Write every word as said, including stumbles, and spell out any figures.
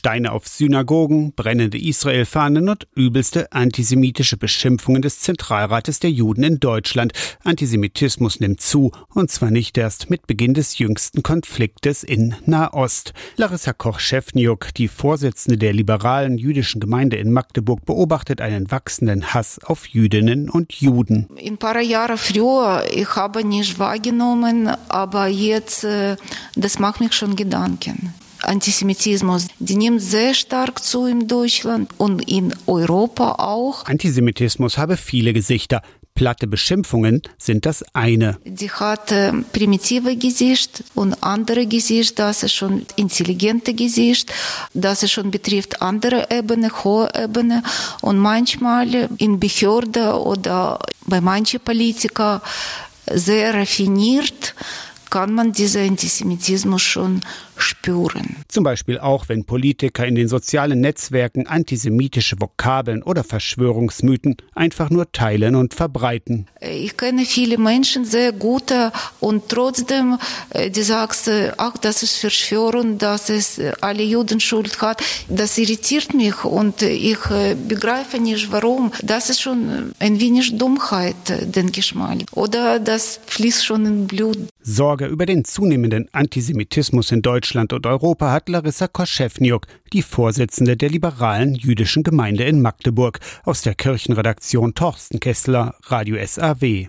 Steine auf Synagogen, brennende Israel-Fahnen und übelste antisemitische Beschimpfungen des Zentralrates der Juden in Deutschland. Antisemitismus nimmt zu, und zwar nicht erst mit Beginn des jüngsten Konfliktes in Nahost. Larissa Koch-Szewniuk, die Vorsitzende der liberalen jüdischen Gemeinde in Magdeburg, beobachtet einen wachsenden Hass auf Jüdinnen und Juden. Ein paar Jahre früher, ich habe nicht wahrgenommen, aber jetzt, das macht mich schon Gedanken. Antisemitismus, die nimmt sehr stark zu in Deutschland und in Europa auch. Antisemitismus habe viele Gesichter. Platte Beschimpfungen sind das eine. Die hat äh, primitive Gesicht und andere Gesicht, das ist schon intelligente Gesicht, das ist schon betrifft andere Ebene, hohe Ebene und manchmal in Behörden oder bei manchen Politikern sehr raffiniert kann man diesen Antisemitismus schon spüren. Zum Beispiel auch, wenn Politiker in den sozialen Netzwerken antisemitische Vokabeln oder Verschwörungsmythen einfach nur teilen und verbreiten. Ich kenne viele Menschen sehr gut und trotzdem, die sagen, ach, das ist Verschwörung, dass es alle Juden Schuld hat. Das irritiert mich und ich begreife nicht, warum. Das ist schon ein wenig Dummheit, denke ich mal. Oder das fließt schon in Blut. Sorge über den zunehmenden Antisemitismus in Deutschland und Europa hat Larissa Koch-Szewniuk, die Vorsitzende der liberalen jüdischen Gemeinde in Magdeburg. Aus der Kirchenredaktion Torsten Kessler, Radio S A W.